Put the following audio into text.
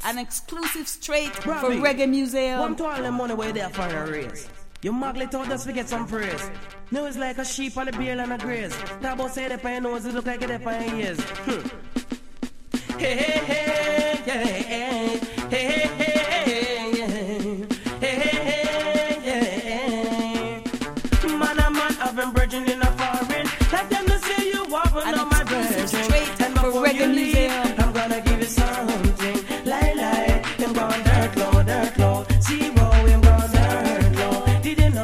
An exclusive straight Robbie, for Reggae Museum. One to all the money where there for a race. You muggle it out just to get some praise. No, it's like a sheep on the beard and a graze. That boy say that your nose, it look like it there for your ears. Hey, hey, hey, yeah, yeah.